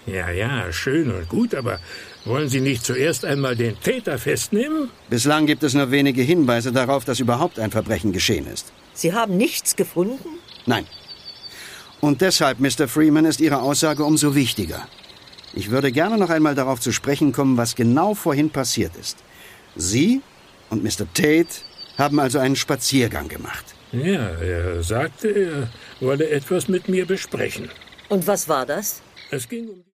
Ja, schön und gut, aber wollen Sie nicht zuerst einmal den Täter festnehmen? Bislang gibt es nur wenige Hinweise darauf, dass überhaupt ein Verbrechen geschehen ist. Sie haben nichts gefunden? Nein. Und deshalb, Mr. Freeman, ist Ihre Aussage umso wichtiger. Ich würde gerne noch einmal darauf zu sprechen kommen, was genau vorhin passiert ist. Sie und Mr. Tate haben also einen Spaziergang gemacht. Ja, er sagte, er wolle etwas mit mir besprechen. Und was war das? Es ging um